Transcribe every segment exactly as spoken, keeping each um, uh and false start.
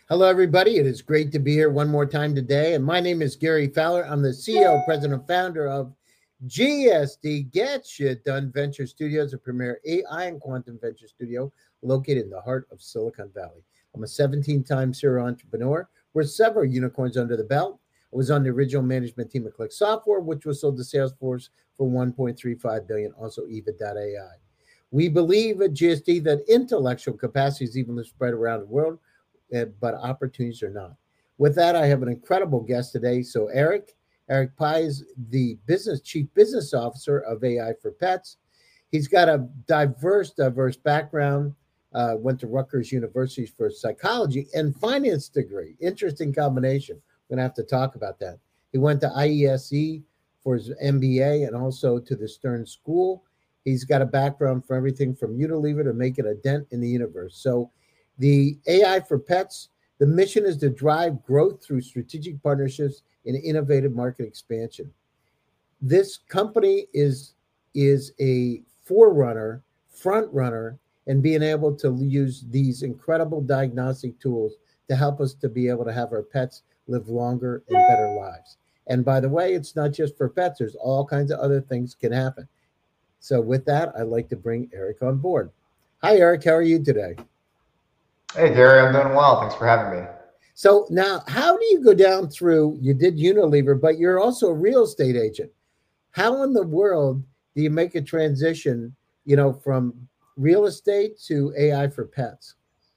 Hello, everybody. It is great to be here one more time today. And my name is Gary Fowler. I'm the C E O, president, founder of G S D Get Shit Done Venture Studios, a premier A I and quantum venture studio located in the heart of Silicon Valley. I'm a seventeen time serial entrepreneur with several unicorns under the belt. I was on the original management team of Click Software, which was sold to Salesforce for one point three five billion dollars, also Eva dot A I. We believe at G S D that intellectual capacity is evenly spread around the world, uh, but opportunities are not. With that, I have an incredible guest today. So, Eric, Eric Pye is the business chief business officer of A I for Pets. He's got a diverse, diverse background. Uh, went to Rutgers University for psychology and finance degree. Interesting combination. We're gonna have to talk about that. He went to I E S E for his M B A and also to the Stern School. He's got a background for everything from Unilever to making a dent in the universe. So the A I for Pets, the mission is to drive growth through strategic partnerships and innovative market expansion. This company is, is a forerunner, front runner, and being able to use these incredible diagnostic tools to help us to be able to have our pets live longer and better lives. And by the way, it's not just for pets. There's all kinds of other things can happen. So with that, I'd like to bring Eric on board. Hi, Eric. How are you today? Hey, Gary. I'm doing well. Thanks for having me. So now, how do you go down through, you did Unilever, but you're also a real estate agent. How in the world do you make a transition, you know, from real estate to A I for pets?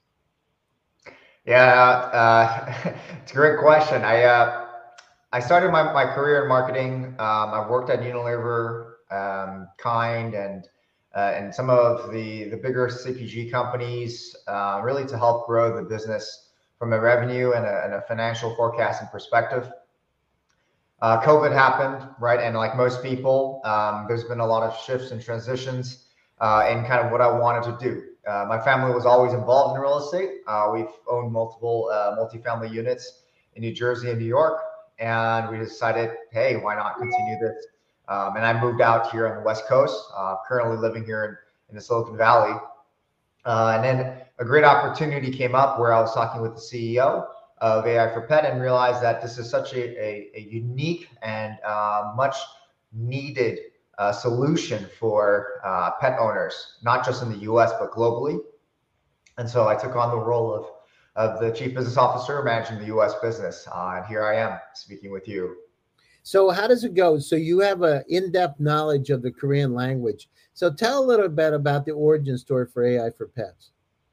Yeah, uh, it's a great question. I uh, I started my, my career in marketing. Um, I've worked at Unilever, um, Kind, and uh, and some of the the bigger C P G companies, uh, really to help grow the business from a revenue and a, and a financial forecasting perspective. Uh, COVID happened, right? And like most people, um, there's been a lot of shifts and transitions uh, in kind of what I wanted to do. Uh, my family was always involved in real estate. Uh, we've owned multiple uh, multifamily units in New Jersey and New York, and we decided, hey, why not continue this? Um, and I moved out here on the West Coast, uh, currently living here in, in the Silicon Valley. Uh, and then a great opportunity came up where I was talking with the C E O of A I for Pet and realized that this is such a, a, a unique and uh, much needed uh, solution for uh, pet owners, not just in the U S, but globally. And so I took on the role of, of the chief business officer managing the U S business. Uh, and here I am speaking with you. So how does it go? So you have an in-depth knowledge of the Korean language. So tell a little bit about the origin story for A I for Pets.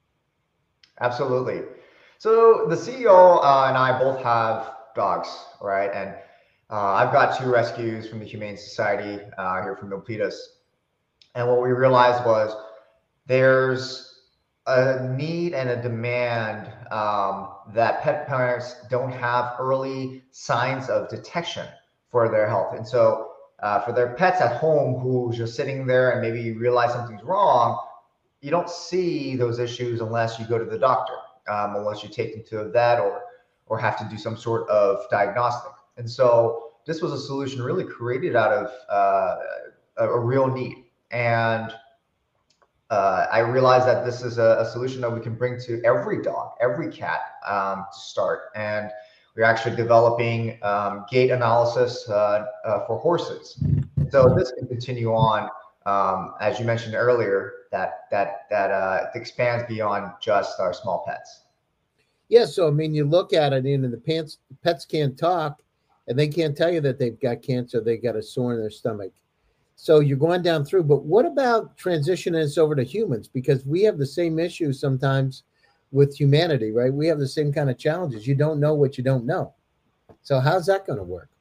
Absolutely. So the C E O uh, and I both have dogs, right? And uh, I've got two rescues from the Humane Society uh, here from Milpitas. And what we realized was there's a need and a demand um, that pet parents don't have early signs of detection for their health. And so uh, for their pets at home who's just sitting there and maybe you realize something's wrong, you don't see those issues unless you go to the doctor, um, unless you take them to a vet or or have to do some sort of diagnostic. And so this was a solution really created out of uh, a, a real need. And uh, I realized that this is a, a solution that we can bring to every dog, every cat um, to start. And we're actually developing um, gait analysis uh, uh, for horses. So this can continue on, um, as you mentioned earlier, that that that uh, expands beyond just our small pets. Yeah, so I mean, you look at it, and the pants, pets can't talk, and they can't tell you that they've got cancer, they got a sore in their stomach. So you're going down through, but what about transitioning this over to humans? Because we have the same issue sometimes with humanity, right? We have the same kind of challenges. You don't know what you don't know. So how's that going to work?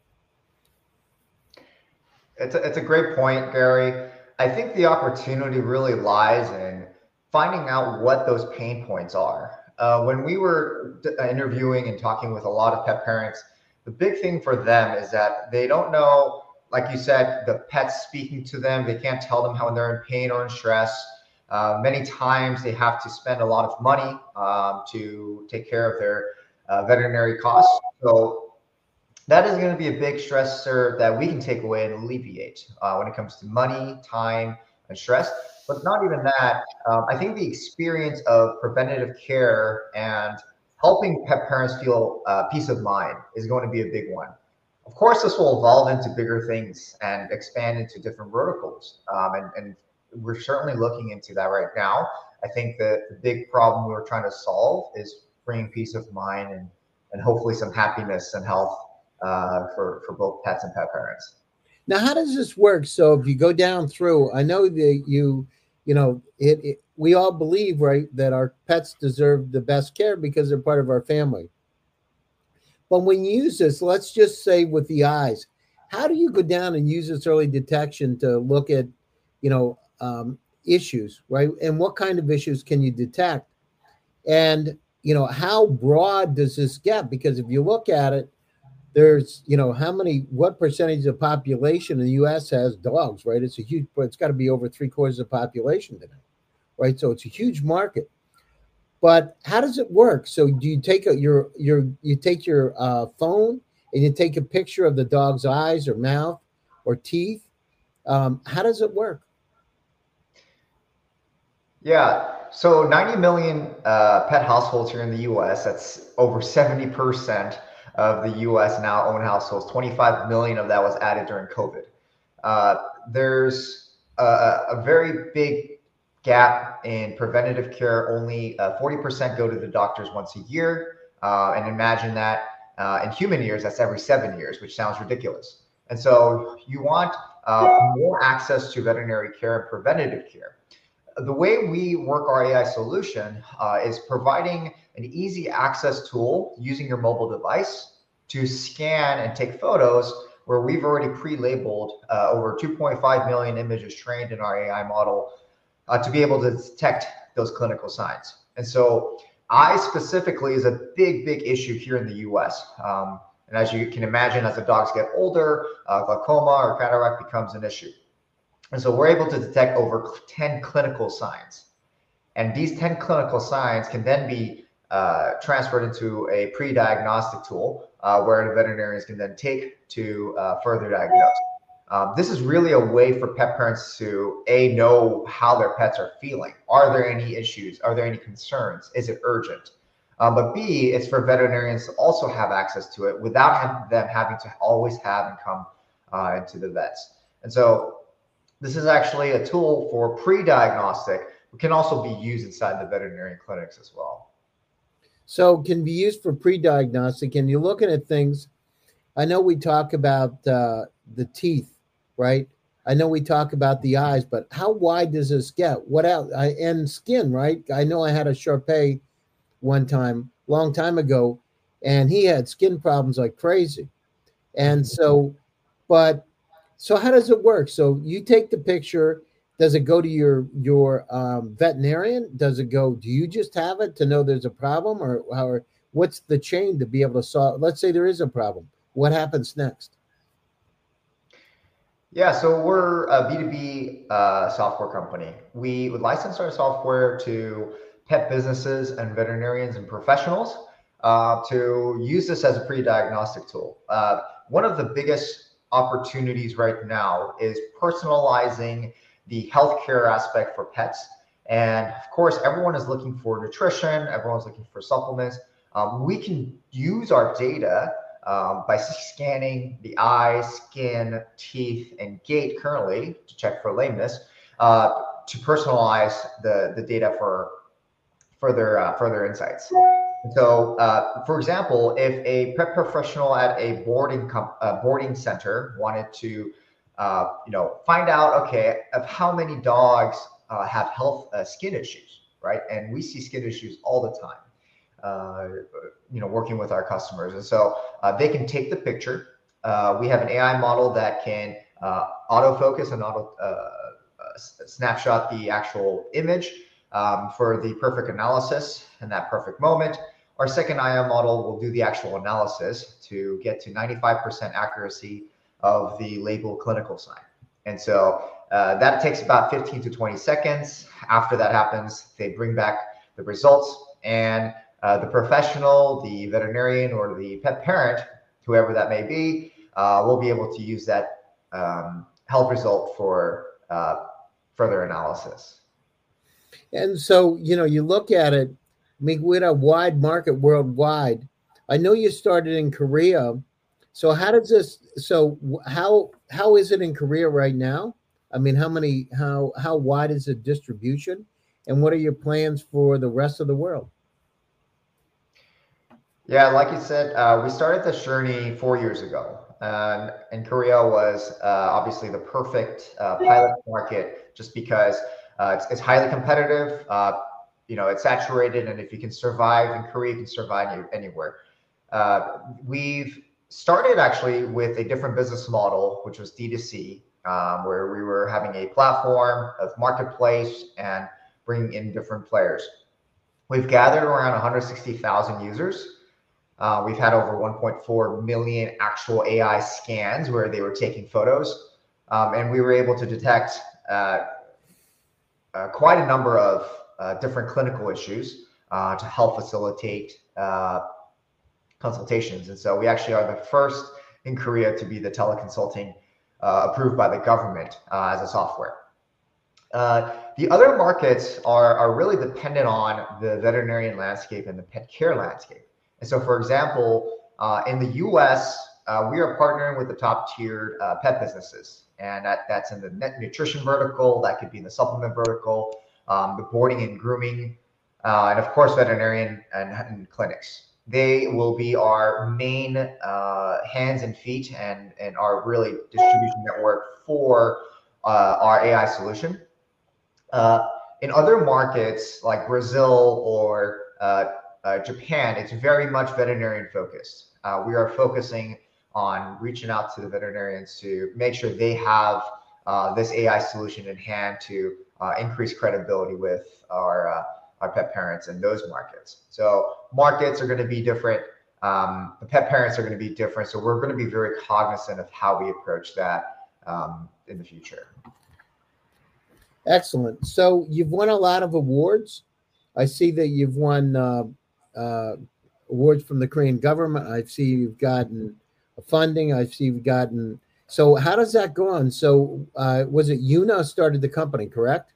It's a, it's a great point, Gary. I think the opportunity really lies in finding out what those pain points are. Uh, when we were d- uh, interviewing and talking with a lot of pet parents, the big thing for them is that they don't know, like you said, the pet's speaking to them. They can't tell them how they're in pain or in stress. Uh, many times they have to spend a lot of money um, to take care of their uh, veterinary costs. So that is going to be a big stressor that we can take away and alleviate uh, when it comes to money, time, and stress. But not even that. Um, I think the experience of preventative care and helping pet parents feel uh, peace of mind is going to be a big one. Of course, this will evolve into bigger things and expand into different verticals. Um, and, and we're certainly looking into that right now. I think that the big problem we're trying to solve is bringing peace of mind and, and hopefully some happiness and health uh, for, for both pets and pet parents. Now, how does this work? So if you go down through, I know that you, you know, it, it we all believe, right, that our pets deserve the best care because they're part of our family. But when you use this, let's just say with the eyes, how do you go down and use this early detection to look at, you know, um, issues, right? And what kind of issues can you detect? And, you know, how broad does this get? Because if you look at it, there's, you know, how many, what percentage of the population in the U S has dogs, right? It's a huge, it's got to be over three quarters of the population today, right? So it's a huge market. But how does it work? So do you take a, your, your, you take your uh, phone and you take a picture of the dog's eyes or mouth or teeth? Um, how does it work? Yeah, so ninety million uh, pet households here in the U S. That's over seventy percent of the U S now own households. twenty-five million of that was added during COVID. Uh, there's a, a very big gap in preventative care. Only uh, forty percent go to the doctors once a year. Uh, and imagine that uh, in human years, that's every seven years, which sounds ridiculous. And so you want uh, more access to veterinary care and preventative care. The way we work our A I solution uh, is providing an easy access tool using your mobile device to scan and take photos where we've already pre-labeled uh, over two point five million images trained in our A I model uh, to be able to detect those clinical signs. And so eye specifically is a big, big issue here in the U S. Um, and as you can imagine, as the dogs get older, uh, glaucoma or cataract becomes an issue. And so we're able to detect over ten clinical signs. And these ten clinical signs can then be uh, transferred into a pre-diagnostic tool uh, where the veterinarians can then take to uh, further diagnose. Um, this is really a way for pet parents to, A, know how their pets are feeling. Are there any issues? Are there any concerns? Is it urgent? Um, but B, it's for veterinarians to also have access to it without have them having to always have and come uh, into the vets. And so this is actually a tool for pre-diagnostic, but can also be used inside the veterinarian clinics as well. So it can be used for pre-diagnostic, and you're looking at things. I know we talk about uh, the teeth, right? I know we talk about the eyes, but how wide does this get? What else? I, and skin, right? I know I had a Shar-Pei one time, long time ago, and he had skin problems like crazy. And so, but so how does it work? So you take the picture. Does it go to your your um, veterinarian? Does it go? Do you just have it to know there's a problem, or how? What's the chain to be able to solve? Let's say there is a problem. What happens next? Yeah, so we're a B two B uh, software company. We would license our software to pet businesses and veterinarians and professionals uh, to use this as a pre-diagnostic tool. Uh, one of the biggest opportunities right now is personalizing the healthcare aspect for pets. And of course, everyone is looking for nutrition, everyone's looking for supplements. Um, we can use our data um, by scanning the eyes, skin, teeth, and gait currently to check for lameness, uh, to personalize the, the data for further, uh, further insights. So, uh, for example, if a pet professional at a boarding comp- uh, boarding center wanted to, uh, you know, find out, okay, of how many dogs uh, have health uh, skin issues, right? And we see skin issues all the time, uh, you know, working with our customers. And so uh, they can take the picture. Uh, we have an A I model that can uh, autofocus and auto uh, uh, snapshot the actual image um, for the perfect analysis in that perfect moment. Our second A I model will do the actual analysis to get to ninety-five percent accuracy of the label clinical sign. And so uh, that takes about fifteen to twenty seconds. After that happens, they bring back the results, and uh, the professional, the veterinarian, or the pet parent, whoever that may be, uh, will be able to use that um, health result for uh, further analysis. And so, you know, you look at it, I mean, with a wide market worldwide. I know you started in Korea. So how does this? So how how is it in Korea right now? I mean, how many? How how wide is the distribution, and what are your plans for the rest of the world? Yeah, like you said, uh, we started this journey four years ago. And, and Korea was uh, obviously the perfect uh, pilot market just because uh, it's, it's highly competitive. Uh, you know, it's saturated, and if you can survive in Korea, you can survive any- anywhere. Uh, we've started actually with a different business model, which was D two C, um, where we were having a platform of marketplace and bringing in different players. We've gathered around one hundred sixty thousand users. Uh, we've had over one point four million actual A I scans where they were taking photos, um, and we were able to detect uh, uh, quite a number of uh, different clinical issues uh, to help facilitate uh, consultations. And so we actually are the first in Korea to be the teleconsulting uh, approved by the government uh, as a software. Uh, the other markets are, are really dependent on the veterinarian landscape and the pet care landscape. And so, for example, uh, in the U S, uh, we are partnering with the top tiered uh, pet businesses. And that, that's in the net nutrition vertical, that could be in the supplement vertical, um, the boarding and grooming, uh, and of course, veterinarian and, and clinics. They will be our main uh, hands and feet and, and our really distribution network for uh, our A I solution. Uh, in other markets like Brazil or uh, uh, Japan, it's very much veterinarian focused. Uh, we are focusing on reaching out to the veterinarians to make sure they have uh, this A I solution in hand to uh, increase credibility with our uh, our pet parents in those markets. So markets are going to be different. Um, the pet parents are going to be different. So we're going to be very cognizant of how we approach that um, in the future. Excellent. So you've won a lot of awards. I see that you've won uh, uh, awards from the Korean government. I see you've gotten funding. I see you've gotten. So how does that go on? So uh, was it Yuna started the company, correct?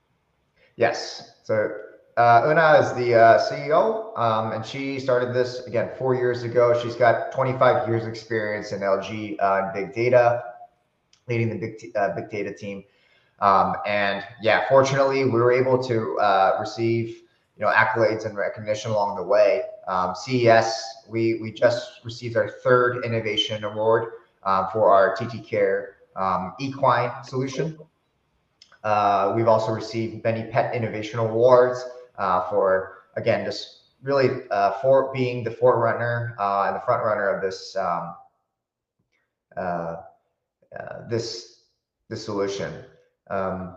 Yes. So uh, Una is the uh, C E O, um, and she started this again four years ago. She's got twenty-five years experience in L G uh, big data, leading the big t- uh, big data team. Um, and yeah, fortunately, we were able to uh, receive you know accolades and recognition along the way. Um, C E S, we we just received our third innovation award uh, for our T T Care um, equine solution. Uh, we've also received many pet innovation awards uh, for, again, just really uh, for being the forerunner uh, and the front runner of this um, uh, uh, this this solution. Um,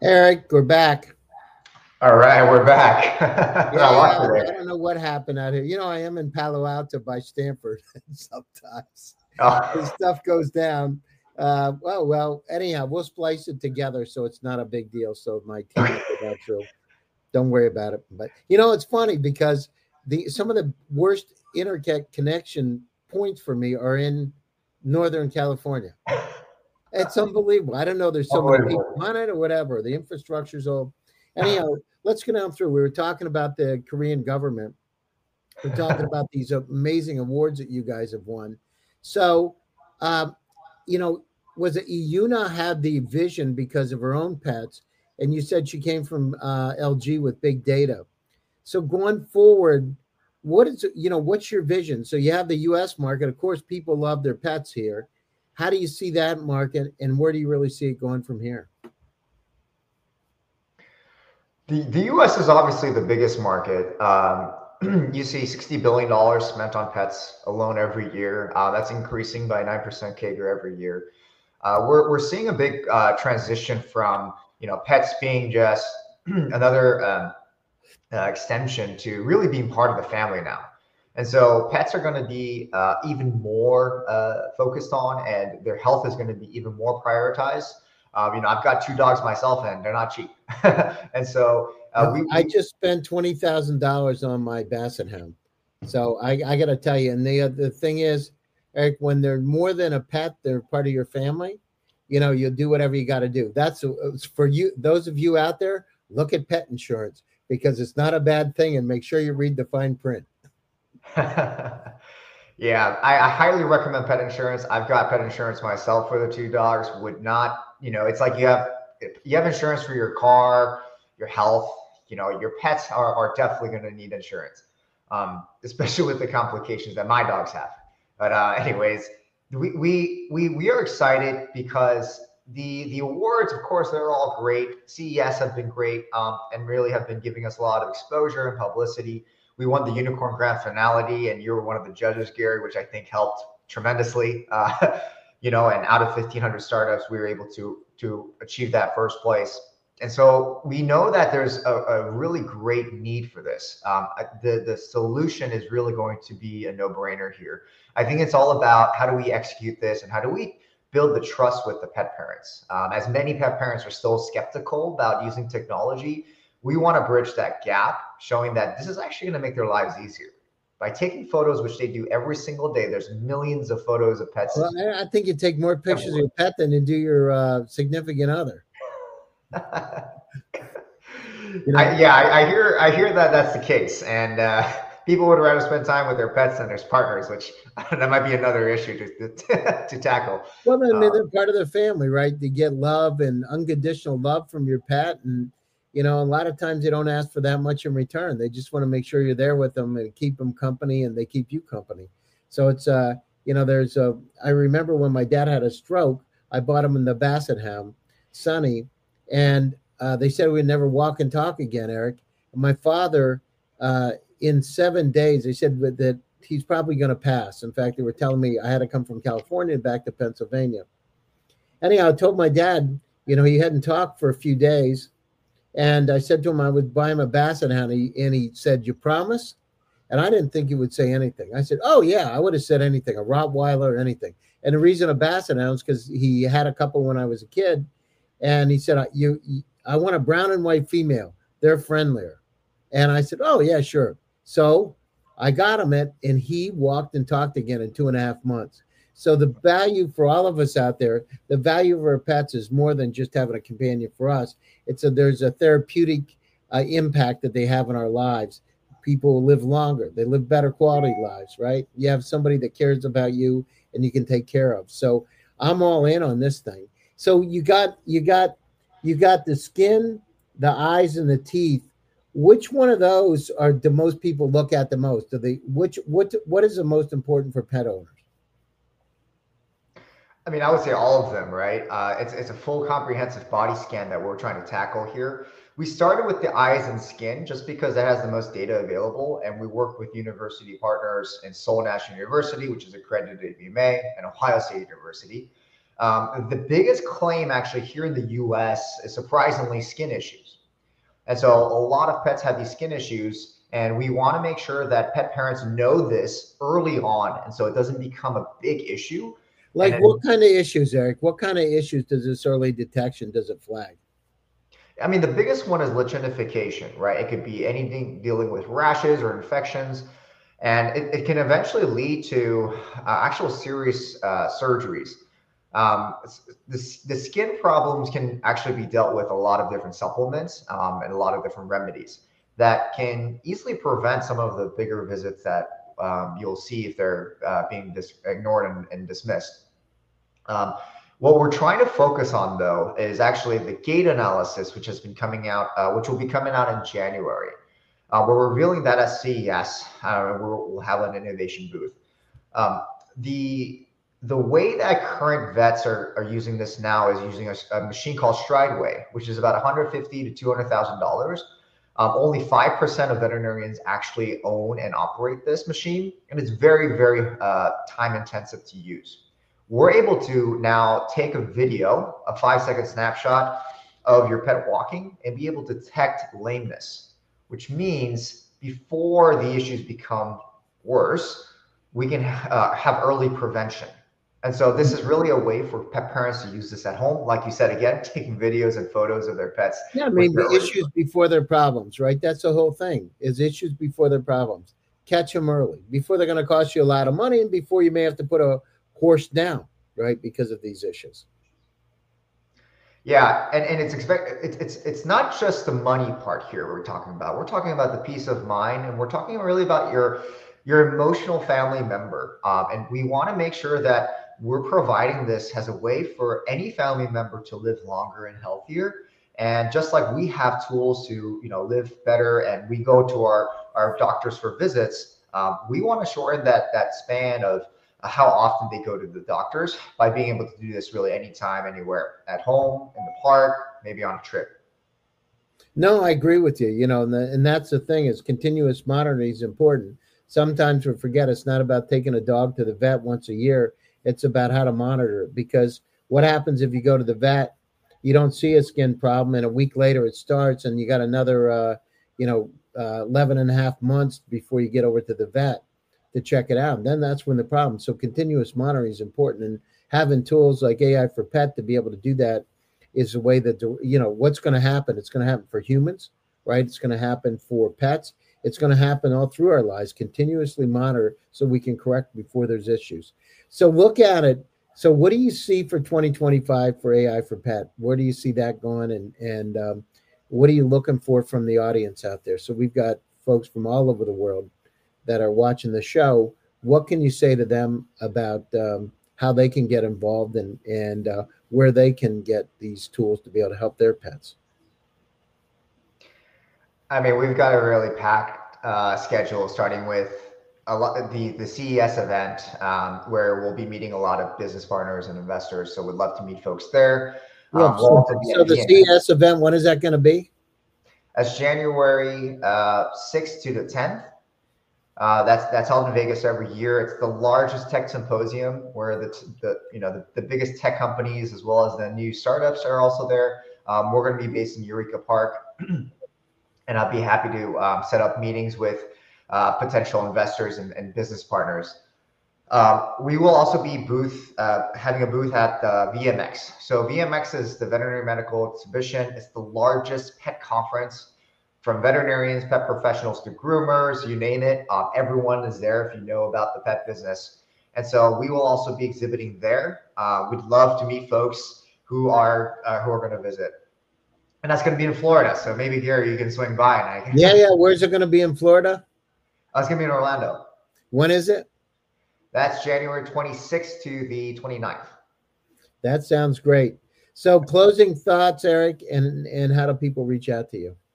Eric, we're back. All right, we're back. Yeah, I lost I you there. don't know what happened out here. You know, I am in Palo Alto by Stanford sometimes. As Oh. stuff goes down. Uh, well, well, anyhow, we'll splice it together so it's not a big deal. So my team will go down through. Don't worry about it. But you know, it's funny because the some of the worst internet connection points for me are in Northern California. It's unbelievable. I don't know. There's so many people Unbelievable. on it or whatever. The infrastructure's all. Anyhow, let's go down through. We were talking about the Korean government. We're talking about these amazing awards that you guys have won. So, um, you know, was it Yuna had the vision because of her own pets, and you said she came from uh, L G with big data. So going forward, what is you know what's your vision? So you have the U S market. Of course, people love their pets here. How do you see that market, and where do you really see it going from here? The, the U S is obviously the biggest market. Um, you see sixty billion dollars spent on pets alone every year. Uh, that's increasing by nine percent C A G R every year. Uh, we're, we're seeing a big uh, transition from, you know, pets being just another um, uh, extension to really being part of the family now. And so pets are going to be uh, even more uh, focused on, and their health is going to be even more prioritized. Um, you know, I've got two dogs myself, and they're not cheap. And so uh, Well, we, I we just spent twenty thousand dollars on my Basset Hound. So I, I got to tell you, and the the thing is, Eric, when they're more than a pet, they're part of your family. You know, you'll do whatever you got to do. That's for you. Those of you out there, look at pet insurance because it's not a bad thing, and make sure you read the fine print. Yeah, I, I highly recommend pet insurance. I've got pet insurance myself for the two dogs. Would not, you know, it's like you have you have insurance for your car, your health. You know, your pets are, are definitely going to need insurance, um, especially with the complications that my dogs have. But uh, anyways, we, we we we are excited because the the awards, of course, they're all great. C E S have been great, um, and really have been giving us a lot of exposure and publicity. We won the Unicorn Grand Finale, and you were one of the judges, Gary, which I think helped tremendously. Uh, you know, and out of fifteen hundred startups, we were able to to achieve that first place. And so we know that there's a, a really great need for this. Um, the the solution is really going to be a no-brainer here. I think it's all about how do we execute this, and how do we build the trust with the pet parents. Um, as many pet parents are still skeptical about using technology, we want to bridge that gap, showing that this is actually going to make their lives easier. By taking photos, which they do every single day, there's millions of photos of pets. Well, I I think you take more pictures of your pet than you do your uh, significant other. You know, I, yeah, I, I hear I hear that that's the case, and uh, people would rather spend time with their pets than their partners, which that might be another issue to to, to tackle. well, I mean, Uh, they're part of the family, right? You get love and unconditional love from your pet, and you know, a lot of times they don't ask for that much in return. They just want to make sure you're there with them and keep them company, and they keep you company. So it's uh, you know, there's a. I remember when my dad had a stroke, I bought him in the Basset Hound, Sonny, and uh, they said we'd never walk and talk again, Eric. And my father, uh, in seven days, they said that he's probably going to pass. In fact, they were telling me I had to come from California back to Pennsylvania. Anyhow, I told my dad, you know, he hadn't talked for a few days. And I said to him I would buy him a Basset Hound. And he said, "You promise?" And I didn't think he would say anything. I said, "Oh, yeah, I would have said anything, a Rottweiler or anything." And the reason a Basset Hound is because he had a couple when I was a kid. And he said, you, you, I want a brown and white female. They're friendlier. And I said, "Oh, yeah, sure." So I got him it, and he walked and talked again in two and a half months. So the value for all of us out there, the value of our pets is more than just having a companion for us. It's a there's a therapeutic uh, impact that they have in our lives. People live longer. They live better quality lives, right? You have somebody that cares about you and you can take care of. So I'm all in on this thing. So you got you got you got the skin, the eyes, and the teeth. Which one of those are the most people look at the most? Do they which what what is the most important for pet owners? I mean, I would say all of them, right? Uh, it's it's a full comprehensive body scan that we're trying to tackle here. We started with the eyes and skin just because that has the most data available, and we work with university partners in Seoul National University, which is accredited at U M A, and Ohio State University. Um, the biggest claim actually here in the U S is surprisingly skin issues. And so a lot of pets have these skin issues, and we want to make sure that pet parents know this early on, and so it doesn't become a big issue. Like And what then, kind of issues, Eric? What kind of issues does this early detection, does it flag? I mean, the biggest one is lichenification, right? It could be anything dealing with rashes or infections, and it, it can eventually lead to uh, actual serious uh, surgeries. Um, the, the skin problems can actually be dealt with a lot of different supplements um, and a lot of different remedies that can easily prevent some of the bigger visits that um, you'll see if they're uh, being dis- ignored and, and dismissed. Um, what we're trying to focus on, though, is actually the gait analysis, which has been coming out, uh, which will be coming out in January. Uh, we're revealing that at C E S. Uh, we'll, we'll have an innovation booth. Um, the the way that current vets are, are using this now is using a, a machine called Strideway, which is about one hundred fifty thousand to two hundred thousand dollars. Um, only five percent of veterinarians actually own and operate this machine, and it's very, very uh, time intensive to use. We're able to now take a video, a five second snapshot of your pet walking, and be able to detect lameness, which means before the issues become worse, we can uh, have early prevention. And so this is really a way for pet parents to use this at home. Like you said, again, taking videos and photos of their pets. Yeah, I mean, the issues before their problems, right? That's the whole thing, is issues before their problems. Catch them early, before they're going to cost you a lot of money and before you may have to put a horse down, right, because of these issues. Yeah, and, and it's expect it's it's it's not just the money part here we're talking about. We're talking about the peace of mind, and we're talking really about your your emotional family member. Um, and we want to make sure that we're providing this as a way for any family member to live longer and healthier. And just like we have tools to, you know, live better, and we go to our our doctors for visits, um, we want to shorten that that span of how often they go to the doctors by being able to do this really anytime, anywhere, at home, in the park, maybe on a trip. No, I agree with you. You know, and, the, and that's the thing, is continuous monitoring is important. Sometimes we forget it's not about taking a dog to the vet once a year. It's about how to monitor it, because what happens if you go to the vet, you don't see a skin problem, and a week later it starts, and you got another, uh, you know, uh, eleven and a half months before you get over to the vet to check it out. And then that's when the problem. So continuous monitoring is important, and having tools like A I for Pet to be able to do that is a way that, you know, what's going to happen. It's going to happen for humans, right? It's going to happen for pets. It's going to happen all through our lives. Continuously monitor so we can correct before there's issues. So look at it. So what do you see for twenty twenty-five for A I for Pet? Where do you see that going? And, and um, what are you looking for from the audience out there? So we've got folks from all over the world that are watching the show. What can you say to them about um, how they can get involved, and, and uh, where they can get these tools to be able to help their pets? I mean, we've got a really packed uh, schedule, starting with a lot the the C E S event, um, where we'll be meeting a lot of business partners and investors. So we'd love to meet folks there. Well, Um, we'll also be so at the V M X. C E S event, when is that going to be? That's January uh, sixth to the tenth. Uh, that's that's held in Vegas every year. It's the largest tech symposium, where the the you know the, the biggest tech companies as well as the new startups are also there. Um, we're going to be based in Eureka Park, and I'll be happy to um, set up meetings with uh, potential investors and, and business partners. Um, we will also be booth uh, having a booth at uh, V M X. So V M X is the Veterinary Medical Exhibition. It's the largest pet conference, from veterinarians, pet professionals to groomers, you name it. Um, everyone is there if you know about the pet business. And so we will also be exhibiting there. Uh, we'd love to meet folks who are uh, who are going to visit. And that's going to be in Florida. So maybe, Gary, you can swing by. And I can... Yeah, yeah. Where's it going to be in Florida? That's going to be in Orlando. When is it? That's January twenty-sixth to the twenty-ninth. That sounds great. So closing thoughts, Eric, and, and how do people reach out to you?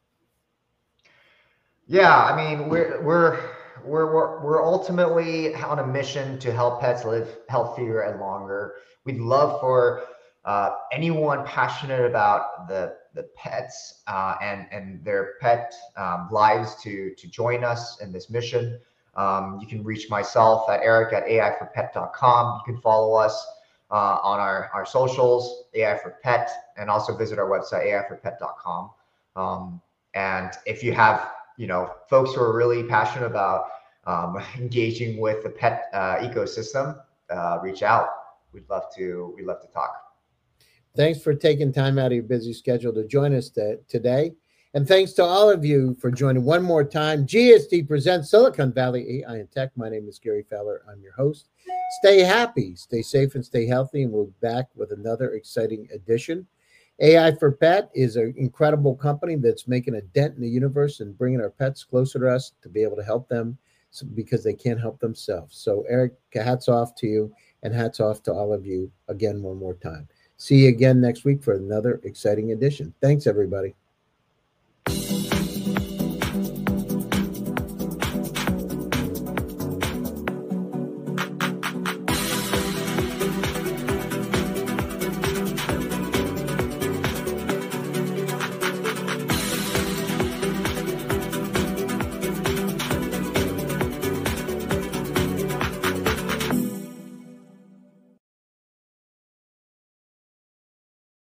Yeah, I mean, we're we're we're we're we're ultimately on a mission to help pets live healthier and longer. We'd love for uh, anyone passionate about the the pets uh, and and their pet um, lives to to join us in this mission. Um, you can reach myself at Eric at A I for pet dot com. You can follow us uh, on our, our socials, A I for Pet, and also visit our website, A I for pet dot com. Um, and if you have, you know, folks who are really passionate about um, engaging with the pet uh, ecosystem, uh, reach out. We'd love to, we'd love to talk. Thanks for taking time out of your busy schedule to join us today. And thanks to all of you for joining one more time. G S D presents Silicon Valley A I and Tech. My name is Gary Fowler. I'm your host. Stay happy, stay safe, and stay healthy. And we'll be back with another exciting edition. A I for Pet is an incredible company that's making a dent in the universe and bringing our pets closer to us to be able to help them because they can't help themselves. So, Eric, hats off to you, and hats off to all of you again one more time. See you again next week for another exciting edition. Thanks, everybody.